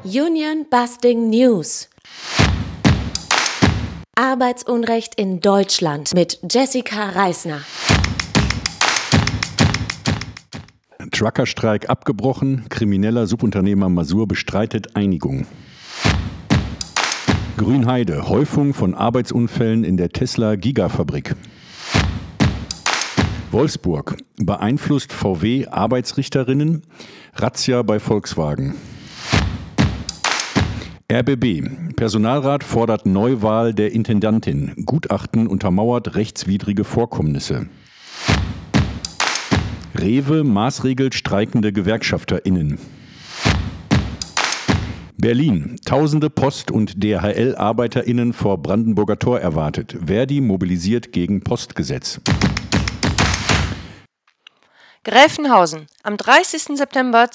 Union Busting News. Arbeitsunrecht in Deutschland mit Jessica Reisner. Truckerstreik abgebrochen, krimineller Subunternehmer Masur bestreitet Einigung. Grünheide, Häufung von Arbeitsunfällen in der Tesla-Gigafabrik. Wolfsburg, beeinflusst VW Arbeitsrichterinnen, Razzia bei Volkswagen. RBB, Personalrat fordert Neuwahl der Intendantin, Gutachten untermauert rechtswidrige Vorkommnisse. Rewe maßregelt streikende GewerkschafterInnen. Berlin, tausende Post- und DHL-ArbeiterInnen vor Brandenburger Tor erwartet. Verdi mobilisiert gegen Postgesetz. Gräfenhausen. Am 30. September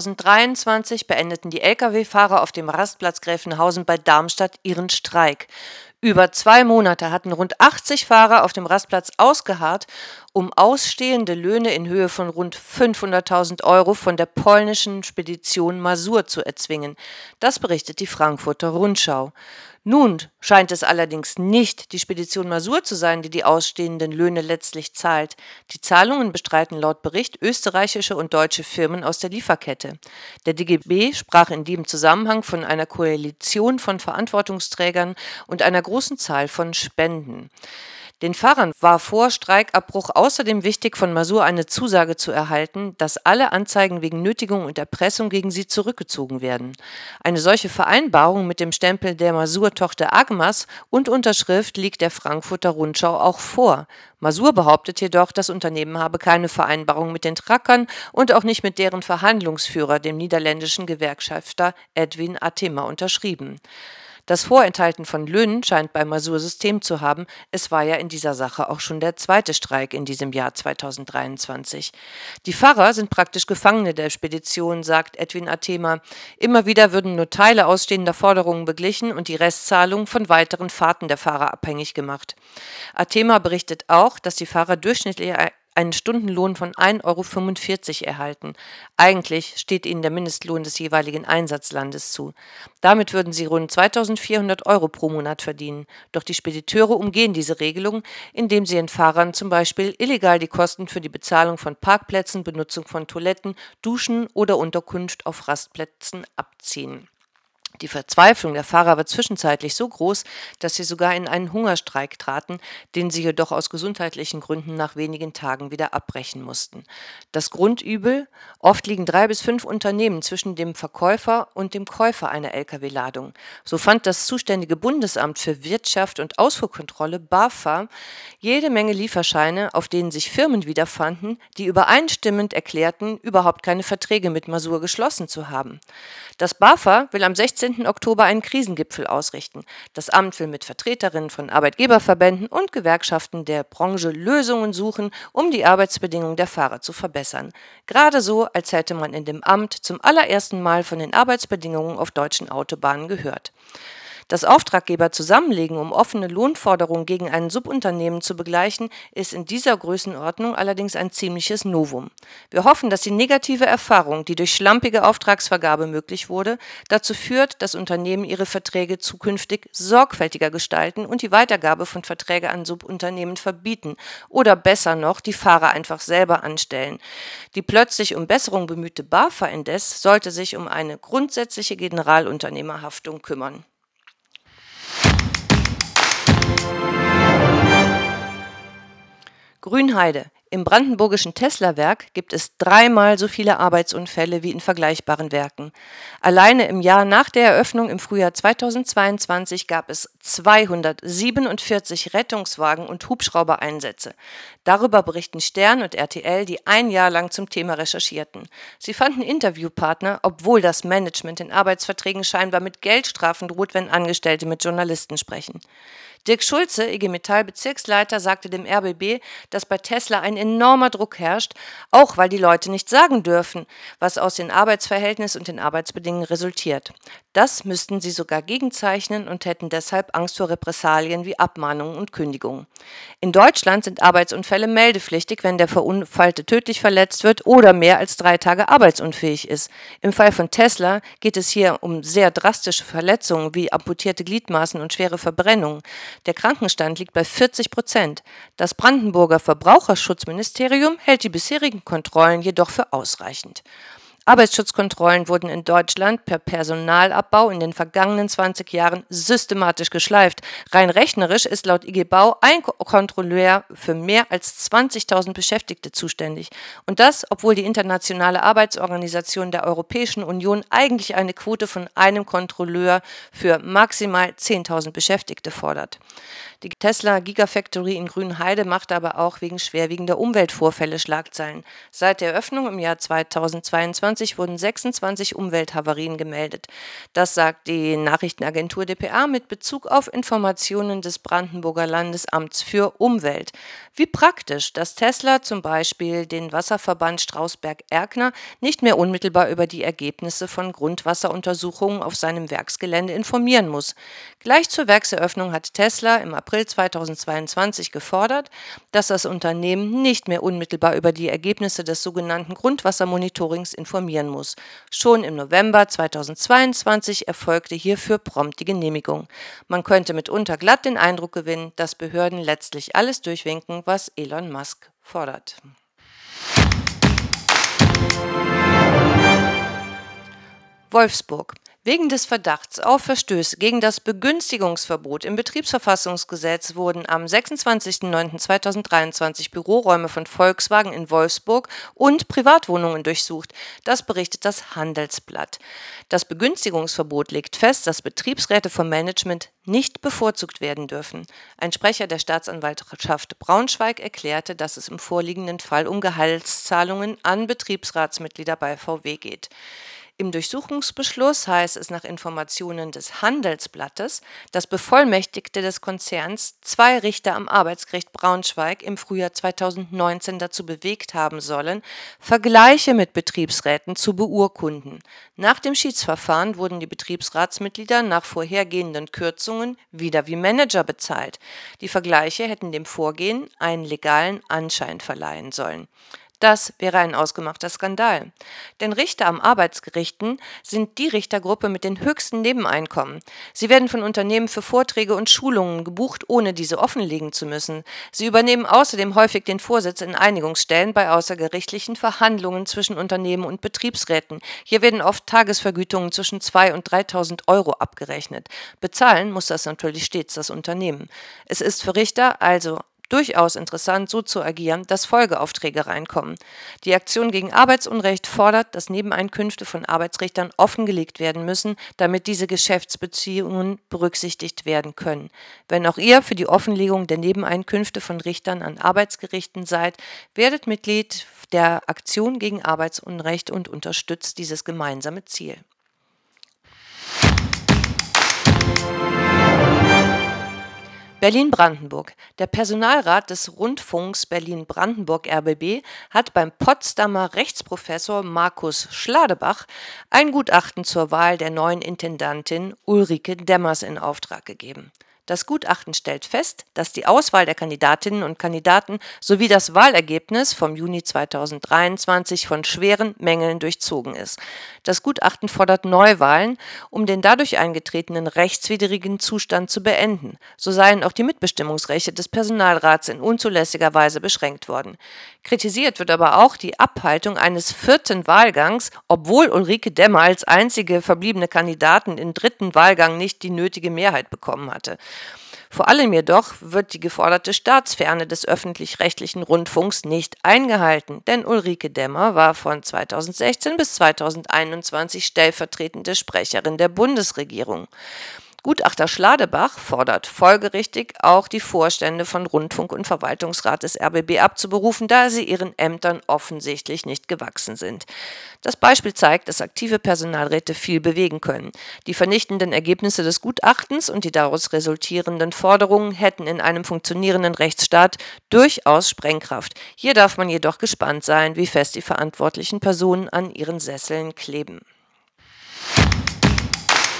2023 beendeten die Lkw-Fahrer auf dem Rastplatz Gräfenhausen bei Darmstadt ihren Streik. Über 2 Monate hatten rund 80 Fahrer auf dem Rastplatz ausgeharrt, um ausstehende Löhne in Höhe von rund 500.000 € von der polnischen Spedition Masur zu erzwingen. Das berichtet die Frankfurter Rundschau. Nun scheint es allerdings nicht die Spedition Masur zu sein, die die ausstehenden Löhne letztlich zahlt. Die Zahlungen bestreiten laut Bericht österreichische und deutsche Firmen aus der Lieferkette. Der DGB sprach in diesem Zusammenhang von einer Koalition von Verantwortungsträgern und einer großen Zahl von Spenden. Den Fahrern war vor Streikabbruch außerdem wichtig, von Masur eine Zusage zu erhalten, dass alle Anzeigen wegen Nötigung und Erpressung gegen sie zurückgezogen werden. Eine solche Vereinbarung mit dem Stempel der Masur-Tochter Agmas und Unterschrift liegt der Frankfurter Rundschau auch vor. Masur behauptet jedoch, das Unternehmen habe keine Vereinbarung mit den Truckern und auch nicht mit deren Verhandlungsführer, dem niederländischen Gewerkschafter Edwin Atema, unterschrieben. Das Vorenthalten von Löhnen scheint bei Masur System zu haben. Es war ja in dieser Sache auch schon der zweite Streik in diesem Jahr 2023. Die Fahrer sind praktisch Gefangene der Spedition, sagt Edwin Atema. Immer wieder würden nur Teile ausstehender Forderungen beglichen und die Restzahlung von weiteren Fahrten der Fahrer abhängig gemacht. Atema berichtet auch, dass die Fahrer durchschnittlich einen Stundenlohn von 1,45 € erhalten. Eigentlich steht ihnen der Mindestlohn des jeweiligen Einsatzlandes zu. Damit würden sie rund 2.400 € pro Monat verdienen. Doch die Spediteure umgehen diese Regelung, indem sie den Fahrern zum Beispiel illegal die Kosten für die Bezahlung von Parkplätzen, Benutzung von Toiletten, Duschen oder Unterkunft auf Rastplätzen abziehen. Die Verzweiflung der Fahrer war zwischenzeitlich so groß, dass sie sogar in einen Hungerstreik traten, den sie jedoch aus gesundheitlichen Gründen nach wenigen Tagen wieder abbrechen mussten. Das Grundübel: Oft liegen 3 bis 5 Unternehmen zwischen dem Verkäufer und dem Käufer einer Lkw-Ladung. So fand das zuständige Bundesamt für Wirtschaft und Ausfuhrkontrolle, BAFA, jede Menge Lieferscheine, auf denen sich Firmen wiederfanden, die übereinstimmend erklärten, überhaupt keine Verträge mit Masur geschlossen zu haben. Das BAFA will am 16. Oktober einen Krisengipfel ausrichten. Das Amt will mit Vertreterinnen von Arbeitgeberverbänden und Gewerkschaften der Branche Lösungen suchen, um die Arbeitsbedingungen der Fahrer zu verbessern. Gerade so, als hätte man in dem Amt zum allerersten Mal von den Arbeitsbedingungen auf deutschen Autobahnen gehört. Das Auftraggeber-Zusammenlegen, um offene Lohnforderungen gegen ein Subunternehmen zu begleichen, ist in dieser Größenordnung allerdings ein ziemliches Novum. Wir hoffen, dass die negative Erfahrung, die durch schlampige Auftragsvergabe möglich wurde, dazu führt, dass Unternehmen ihre Verträge zukünftig sorgfältiger gestalten und die Weitergabe von Verträgen an Subunternehmen verbieten oder besser noch, die Fahrer einfach selber anstellen. Die plötzlich um Besserung bemühte BAFA indes sollte sich um eine grundsätzliche Generalunternehmerhaftung kümmern. Grünheide. Im brandenburgischen Tesla-Werk gibt es 3-mal so viele Arbeitsunfälle wie in vergleichbaren Werken. Alleine im Jahr nach der Eröffnung im Frühjahr 2022 gab es 247 Rettungswagen- und Hubschraubereinsätze. Darüber berichten Stern und RTL, die ein Jahr lang zum Thema recherchierten. Sie fanden Interviewpartner, obwohl das Management in Arbeitsverträgen scheinbar mit Geldstrafen droht, wenn Angestellte mit Journalisten sprechen. Dirk Schulze, IG Metall-Bezirksleiter, sagte dem RBB, dass bei Tesla ein enormer Druck herrscht, auch weil die Leute nicht sagen dürfen, was aus den Arbeitsverhältnissen und den Arbeitsbedingungen resultiert. Das müssten sie sogar gegenzeichnen und hätten deshalb Angst vor Repressalien wie Abmahnungen und Kündigungen. In Deutschland sind Arbeitsunfälle meldepflichtig, wenn der Verunfallte tödlich verletzt wird oder mehr als 3 Tage arbeitsunfähig ist. Im Fall von Tesla geht es hier um sehr drastische Verletzungen wie amputierte Gliedmaßen und schwere Verbrennungen. Der Krankenstand liegt bei 40%. Das Brandenburger Verbraucherschutzministerium hält die bisherigen Kontrollen jedoch für ausreichend. Arbeitsschutzkontrollen wurden in Deutschland per Personalabbau in den vergangenen 20 Jahren systematisch geschleift. Rein rechnerisch ist laut IG Bau ein Kontrolleur für mehr als 20.000 Beschäftigte zuständig. Und das, obwohl die Internationale Arbeitsorganisation der Europäischen Union eigentlich eine Quote von einem Kontrolleur für maximal 10.000 Beschäftigte fordert. Die Tesla Gigafactory in Grünheide macht aber auch wegen schwerwiegender Umweltvorfälle Schlagzeilen. Seit der Eröffnung im Jahr 2022 wurden 26 Umwelthavarien gemeldet. Das sagt die Nachrichtenagentur dpa mit Bezug auf Informationen des Brandenburger Landesamts für Umwelt. Wie praktisch, dass Tesla zum Beispiel den Wasserverband Strausberg-Erkner nicht mehr unmittelbar über die Ergebnisse von Grundwasseruntersuchungen auf seinem Werksgelände informieren muss. Gleich zur Werkseröffnung hat Tesla im April 2022 gefordert, dass das Unternehmen nicht mehr unmittelbar über die Ergebnisse des sogenannten Grundwassermonitorings informieren muss. Schon im November 2022 erfolgte hierfür prompt die Genehmigung. Man könnte mitunter glatt den Eindruck gewinnen, dass Behörden letztlich alles durchwinken, was Elon Musk fordert. Wolfsburg. Wegen des Verdachts auf Verstöße gegen das Begünstigungsverbot im Betriebsverfassungsgesetz wurden am 26.09.2023 Büroräume von Volkswagen in Wolfsburg und Privatwohnungen durchsucht. Das berichtet das Handelsblatt. Das Begünstigungsverbot legt fest, dass Betriebsräte vom Management nicht bevorzugt werden dürfen. Ein Sprecher der Staatsanwaltschaft Braunschweig erklärte, dass es im vorliegenden Fall um Gehaltszahlungen an Betriebsratsmitglieder bei VW geht. Im Durchsuchungsbeschluss heißt es nach Informationen des Handelsblattes, dass Bevollmächtigte des Konzerns 2 Richter am Arbeitsgericht Braunschweig im Frühjahr 2019 dazu bewegt haben sollen, Vergleiche mit Betriebsräten zu beurkunden. Nach dem Schiedsverfahren wurden die Betriebsratsmitglieder nach vorhergehenden Kürzungen wieder wie Manager bezahlt. Die Vergleiche hätten dem Vorgehen einen legalen Anschein verleihen sollen. Das wäre ein ausgemachter Skandal. Denn Richter am Arbeitsgerichten sind die Richtergruppe mit den höchsten Nebeneinkommen. Sie werden von Unternehmen für Vorträge und Schulungen gebucht, ohne diese offenlegen zu müssen. Sie übernehmen außerdem häufig den Vorsitz in Einigungsstellen bei außergerichtlichen Verhandlungen zwischen Unternehmen und Betriebsräten. Hier werden oft Tagesvergütungen zwischen 2.000 und 3.000 Euro abgerechnet. Bezahlen muss das natürlich stets das Unternehmen. Es ist für Richter also durchaus interessant, so zu agieren, dass Folgeaufträge reinkommen. Die Aktion gegen Arbeitsunrecht fordert, dass Nebeneinkünfte von Arbeitsrichtern offengelegt werden müssen, damit diese Geschäftsbeziehungen berücksichtigt werden können. Wenn auch ihr für die Offenlegung der Nebeneinkünfte von Richtern an Arbeitsgerichten seid, werdet Mitglied der Aktion gegen Arbeitsunrecht und unterstützt dieses gemeinsame Ziel. Berlin-Brandenburg. Der Personalrat des Rundfunks Berlin-Brandenburg RBB hat beim Potsdamer Rechtsprofessor Markus Schladebach ein Gutachten zur Wahl der neuen Intendantin Ulrike Demmers in Auftrag gegeben. Das Gutachten stellt fest, dass die Auswahl der Kandidatinnen und Kandidaten sowie das Wahlergebnis vom Juni 2023 von schweren Mängeln durchzogen ist. Das Gutachten fordert Neuwahlen, um den dadurch eingetretenen rechtswidrigen Zustand zu beenden. So seien auch die Mitbestimmungsrechte des Personalrats in unzulässiger Weise beschränkt worden. Kritisiert wird aber auch die Abhaltung eines 4. Wahlgangs, obwohl Ulrike Demmer als einzige verbliebene Kandidatin im 3. Wahlgang nicht die nötige Mehrheit bekommen hatte. Vor allem jedoch wird die geforderte Staatsferne des öffentlich-rechtlichen Rundfunks nicht eingehalten, denn Ulrike Demmer war von 2016 bis 2021 stellvertretende Sprecherin der Bundesregierung. Gutachter Schladebach fordert folgerichtig auch die Vorstände von Rundfunk und Verwaltungsrat des RBB abzuberufen, da sie ihren Ämtern offensichtlich nicht gewachsen sind. Das Beispiel zeigt, dass aktive Personalräte viel bewegen können. Die vernichtenden Ergebnisse des Gutachtens und die daraus resultierenden Forderungen hätten in einem funktionierenden Rechtsstaat durchaus Sprengkraft. Hier darf man jedoch gespannt sein, wie fest die verantwortlichen Personen an ihren Sesseln kleben.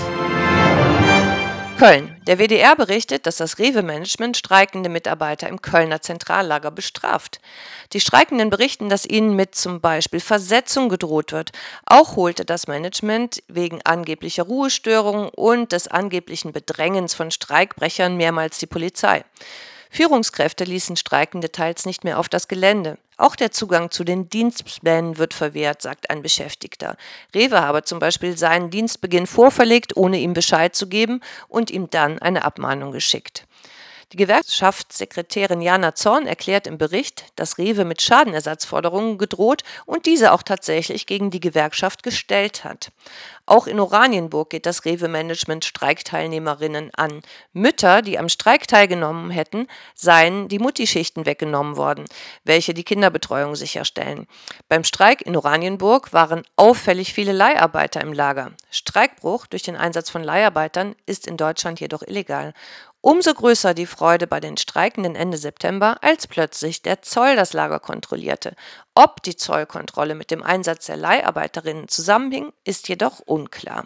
Köln. Der WDR berichtet, dass das Rewe-Management streikende Mitarbeiter im Kölner Zentrallager bestraft. Die Streikenden berichten, dass ihnen mit zum Beispiel Versetzung gedroht wird. Auch holte das Management wegen angeblicher Ruhestörungen und des angeblichen Bedrängens von Streikbrechern mehrmals die Polizei. Führungskräfte ließen Streikende teils nicht mehr auf das Gelände. Auch der Zugang zu den Dienstplänen wird verwehrt, sagt ein Beschäftigter. Rewe habe zum Beispiel seinen Dienstbeginn vorverlegt, ohne ihm Bescheid zu geben und ihm dann eine Abmahnung geschickt. Die Gewerkschaftssekretärin Jana Zorn erklärt im Bericht, dass Rewe mit Schadenersatzforderungen gedroht und diese auch tatsächlich gegen die Gewerkschaft gestellt hat. Auch in Oranienburg geht das Rewe-Management Streikteilnehmerinnen an. Mütter, die am Streik teilgenommen hätten, seien die Muttischichten weggenommen worden, welche die Kinderbetreuung sicherstellen. Beim Streik in Oranienburg waren auffällig viele Leiharbeiter im Lager. Streikbruch durch den Einsatz von Leiharbeitern ist in Deutschland jedoch illegal. Umso größer die Freude bei den Streikenden Ende September, als plötzlich der Zoll das Lager kontrollierte. Ob die Zollkontrolle mit dem Einsatz der Leiharbeiterinnen zusammenhing, ist jedoch unklar.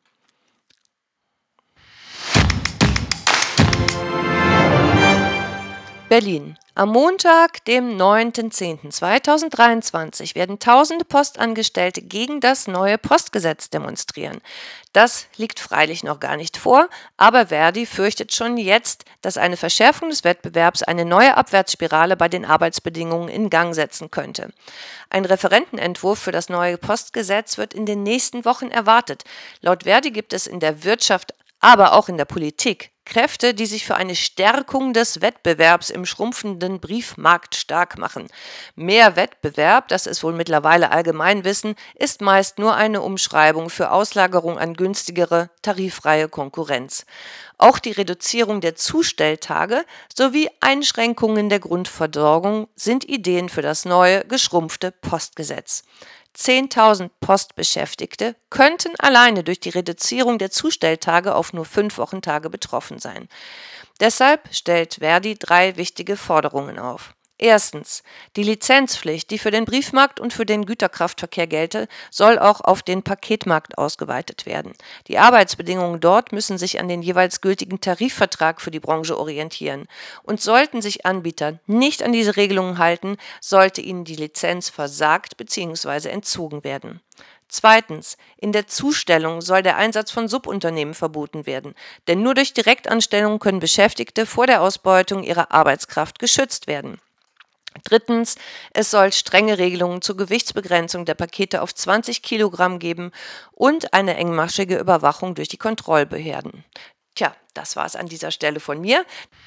Berlin. Am Montag, dem 9.10.2023, werden tausende Postangestellte gegen das neue Postgesetz demonstrieren. Das liegt freilich noch gar nicht vor, aber Verdi fürchtet schon jetzt, dass eine Verschärfung des Wettbewerbs eine neue Abwärtsspirale bei den Arbeitsbedingungen in Gang setzen könnte. Ein Referentenentwurf für das neue Postgesetz wird in den nächsten Wochen erwartet. Laut Verdi gibt es in der Wirtschaft, aber auch in der Politik Kräfte, die sich für eine Stärkung des Wettbewerbs im schrumpfenden Briefmarkt stark machen. Mehr Wettbewerb, das ist wohl mittlerweile Allgemeinwissen, ist meist nur eine Umschreibung für Auslagerung an günstigere, tariffreie Konkurrenz. Auch die Reduzierung der Zustelltage sowie Einschränkungen der Grundversorgung sind Ideen für das neue, geschrumpfte Postgesetz. 10.000 Postbeschäftigte könnten alleine durch die Reduzierung der Zustelltage auf nur 5 Wochentage betroffen sein. Deshalb stellt Verdi 3 wichtige Forderungen auf. Erstens, die Lizenzpflicht, die für den Briefmarkt und für den Güterkraftverkehr gelte, soll auch auf den Paketmarkt ausgeweitet werden. Die Arbeitsbedingungen dort müssen sich an den jeweils gültigen Tarifvertrag für die Branche orientieren. Und sollten sich Anbieter nicht an diese Regelungen halten, sollte ihnen die Lizenz versagt bzw. entzogen werden. Zweitens, in der Zustellung soll der Einsatz von Subunternehmen verboten werden, denn nur durch Direktanstellung können Beschäftigte vor der Ausbeutung ihrer Arbeitskraft geschützt werden. Drittens, es soll strenge Regelungen zur Gewichtsbegrenzung der Pakete auf 20 Kilogramm geben und eine engmaschige Überwachung durch die Kontrollbehörden. Tja, das war's an dieser Stelle von mir.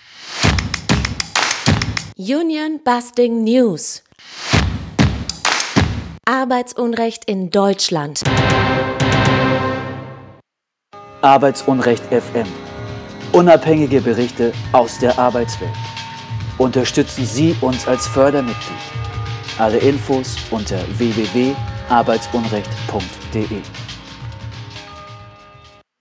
Union Busting News. Arbeitsunrecht in Deutschland. Arbeitsunrecht FM. Unabhängige Berichte aus der Arbeitswelt. Unterstützen Sie uns als Fördermitglied. Alle Infos unter www.arbeitsunrecht.de.